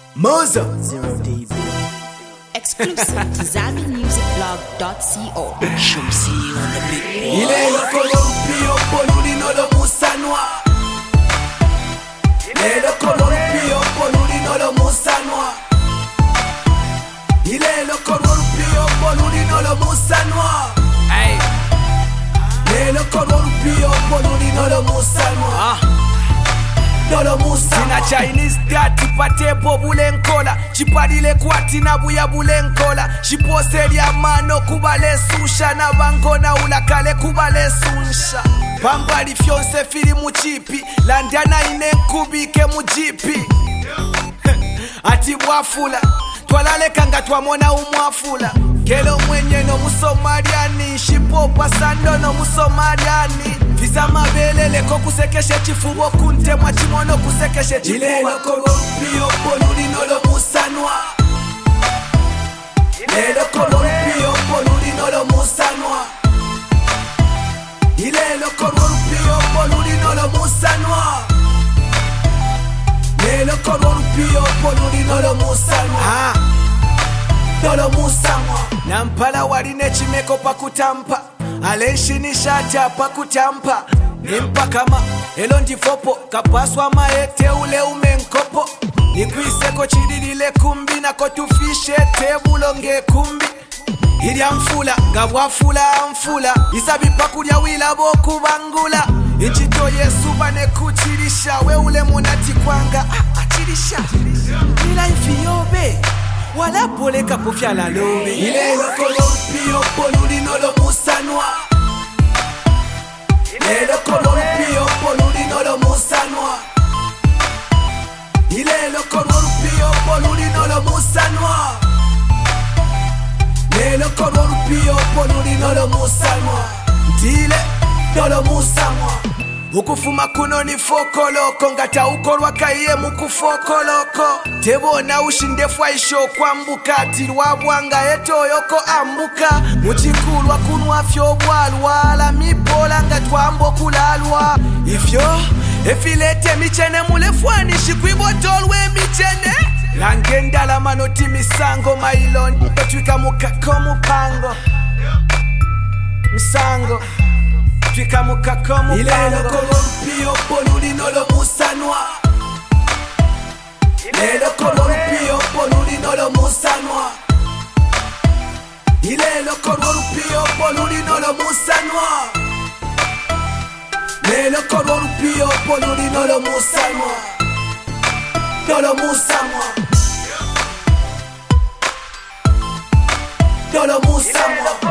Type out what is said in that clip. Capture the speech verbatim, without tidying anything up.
Moza Zero D B. Exclusive to Zami Music Blog dot co. Shumsi on the big boy. il est le colombio polulino lo musanwa. Il est le colombio polulino lo musanwa. Il est le colombio polulino lo musanwa. Hey. Il est le colombio polulino lo musanwa. Sina Chinese dati pate po bulenkola Chipadile kwati na buya bulenkola Shipose ya mano kubale susha Na bangona ulakale kubale sunsha Pambali fyonse fili muchipi Landana ine kubike mujipi Ati bwafula Twalale kanga twamona umwafula Kelo mwenye no musomaliani Shipopa sando no musomaliani Visa mabelele ko kusekeshe chifubo kunte mwa chimono kusekeshe chifubo Ilelo kolompio polulino lo musanwa Ilelo kolompio polulino lo musanwa Ilelo kolompio polulino lo musanwa Ilelo kolompio polulino lo musanwa Dolo musanwa Nampala waline chimeko pakutampa Alenshinisha chapa kutampa Nimpa kama elo ndifopo Kapaswa maete ule umenkopo Nikwiseko chididile kumbi Nako tufishe tebulonge kumbi Ilya mfula, gabwafula mfula Isabi pakulya wila boku bangula Inchito yesu bane kuchilisha We ule munati kwanga ah, achilisha Nila ifi yobe Wala pole kapofya la lobe Ile lo kolompio polulino lo musanwa Ile lo kolompio polulino lo musanwa Ile lo kolompio polulino lo musanwa Ile lo kolompio polulino lo musanwa Dile dolo musanwa Ukufuma kuno ni fokoloko Ngata ukolwa kaiye mukufokoloko Tebona ushindefwa isho kwambuka Tilwa bwanga eto yoko ambuka Muchikulwa kunwa fyo bwalwa La mipola nga twambo kulalwa Ifyo efilete michene mulefwani Shikwibotolwe michene Langenda la manoti misango mailon Petwika mukako mupango Misango Twika mukako mupango Ile lo kolompio polulino lo musanwa Ile lo kolompio polulino lo musanwa Ile lo kolompio polulino lo musanwa Ile lo kolompio polulino lo musanwa Dolo musanwa Dolo musanwa